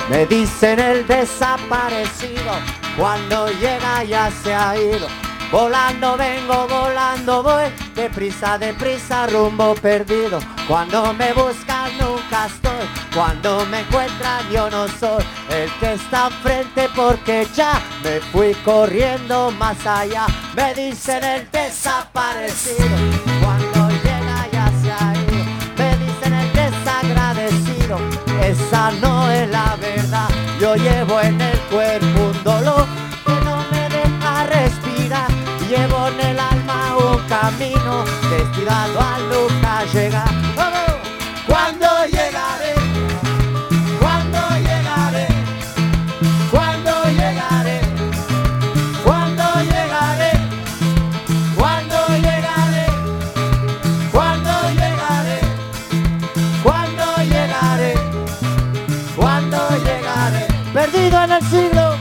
Me dicen el desaparecido, cuando llega ya se ha ido. Volando vengo, volando voy, deprisa, deprisa, rumbo perdido. Cuando me buscan nunca estoy, cuando me encuentran yo no soy el que está frente, porque ya me fui corriendo más allá. Me dicen el desaparecido, cuando llega ya se ha ido. Me dicen el desagradecido, esa no es la verdad. Yo llevo en el cuerpo un dolor que no me deja respirar. Llevo en el alma un camino destinado a nunca llegar. ¡Vamos! ¿Cuándo llegaré? ¿Cuándo llegaré? ¿Cuándo llegaré? ¿Cuándo llegaré? ¿Cuándo llegaré? ¿Cuándo llegaré? ¿Cuándo llegaré? ¿Cuándo llegaré? Perdido en el siglo.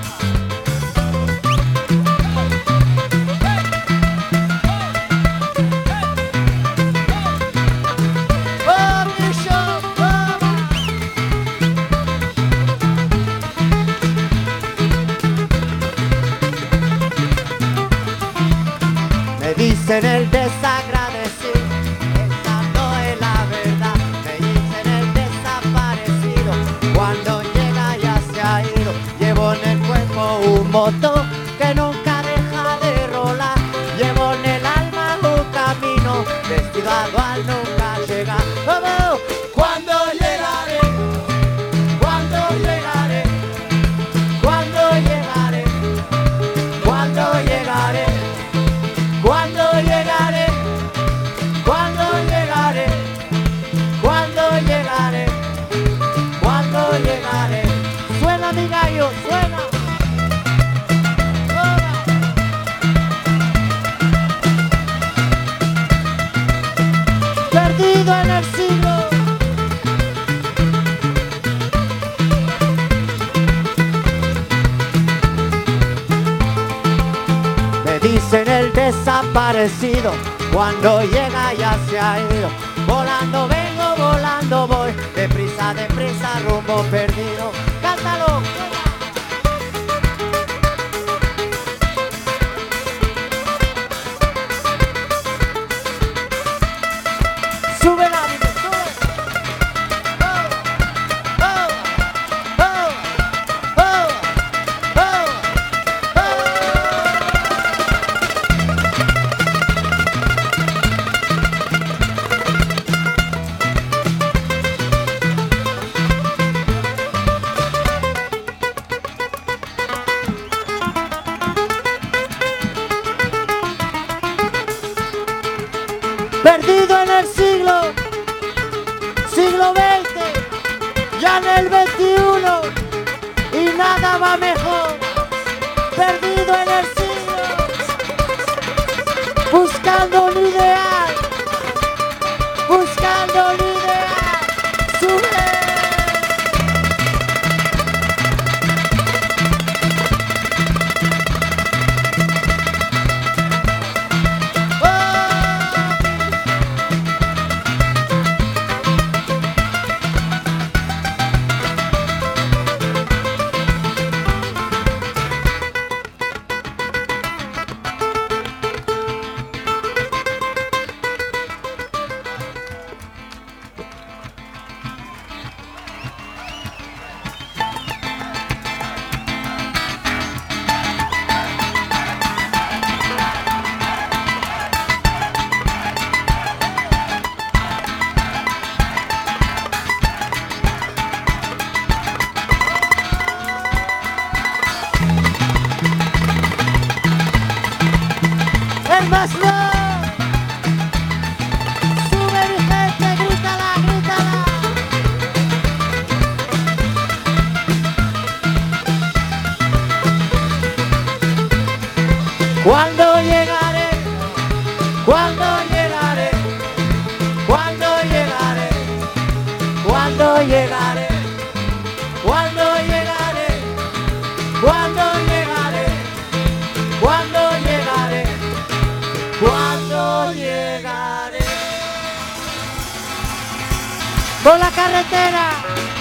Dicen el desagradecido, esa no es la verdad. Me dicen el desaparecido, cuando llega ya se ha ido. Llevo en el cuerpo un motor que nunca deja de rolar. Llevo en el alma un camino destinado al nunca llegar. ¡Vamos! ¿Cuándo llegaré? ¿Cuándo llegaré? ¿Cuándo llegaré? ¿Cuándo llegaré? ¿Cuándo llegaré? ¿Cuándo llegaré? ¿Cuándo llegaré? ¿Cuándo llegaré? Suena mi gallo, suena. Perdido en el siglo. Me dicen el desaparecido, cuando llega ya se ha ido. Volando vengo, volando voy, deprisa, deprisa, rumbo perdido. ¡Cántalo! ¡Sube la vida, sube! ¡Oh! ¡Oh! ¡Oh! ¡Oh! ¡Oh! Perdido en el siglo XX, ya en el XXI, y nada va mejor. Perdido en el siglo, buscando un ideal, buscando un ideal. Sube. El más no. Sube mi gente, grítala, grítala. ¿Cuándo llegaré? ¿Cuándo llegaré? ¿Cuándo llegaré? ¿Cuándo llegaré? ¿Cuándo llegaré? ¿Cuándo llegaré? ¿Cuándo llegaré? ¿Cuándo llegaré? Por la carretera.